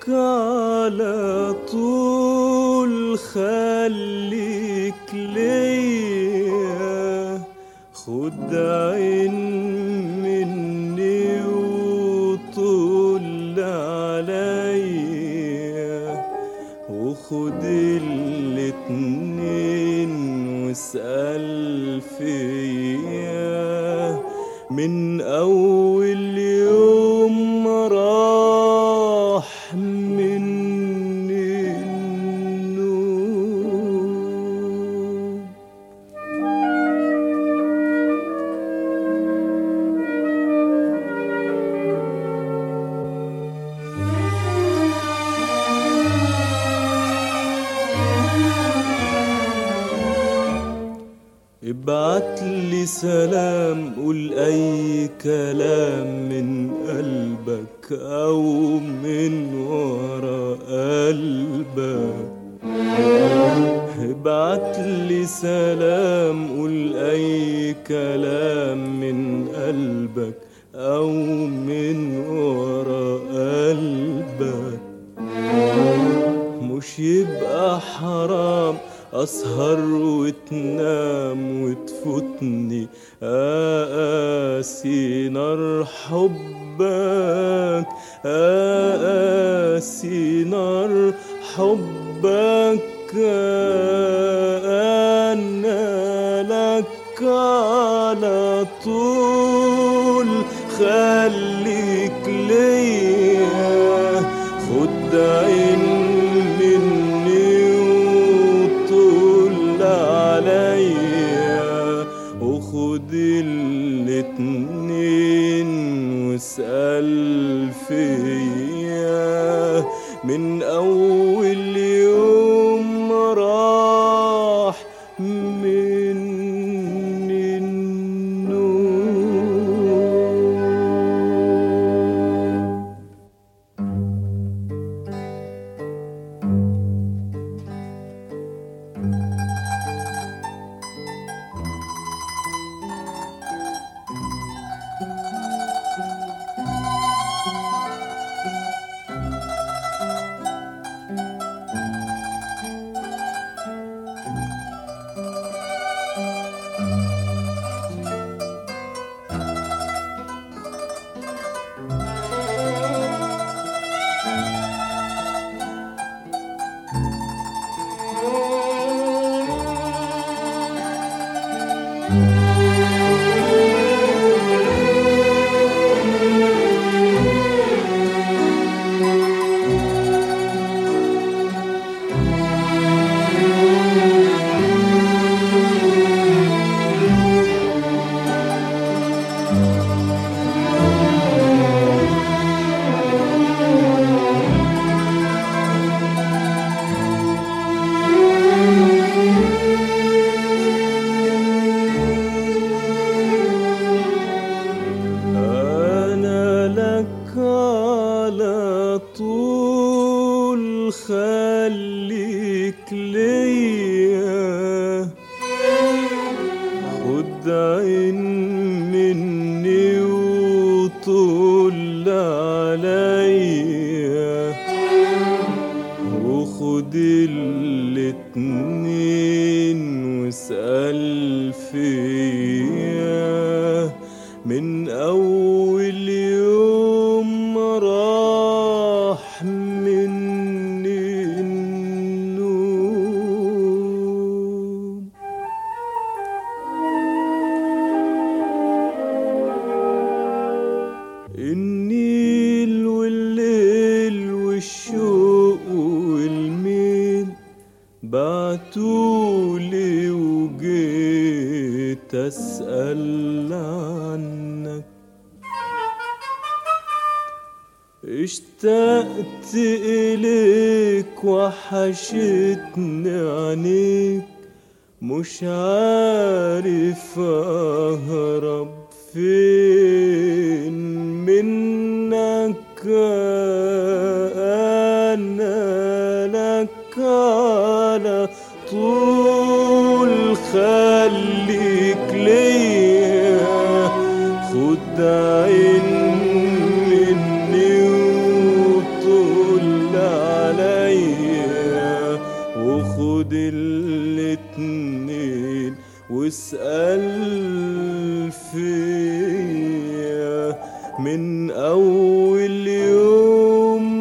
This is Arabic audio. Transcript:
على طول خليك ليا، خد عين مني وطول عليا، وخد الاتنين واسأل فيا من أول يوم راح مني النوم. ابعتلي سلام، قول اي كلام من قلبك او من ورا قلبك. ابعتلي سلام، قول اي كلام من قلبك او من ورا قلبك. مش يبقى حرام أسهر وتنام وتفوتني أقاسي نار حبك، أقاسي نار حبك. أنا لك على طول خليك ليا، خد عين وخد الاتنين واسأل فيا من أول يوم راح مني النوم. على طول خليك ليا، خد عين مني وطول عليا، وخد الاتنين واسأل فيا من أول يوم راح مني النوم. النيل والليل والشوق والميل بعتولي وجيت أسأل عنك، اشتقت إليك وحشتني عينيك، مش عارف أهرب فين منك. أنا لك على طول خليك ليا، خد عين مني وطول من أول يوم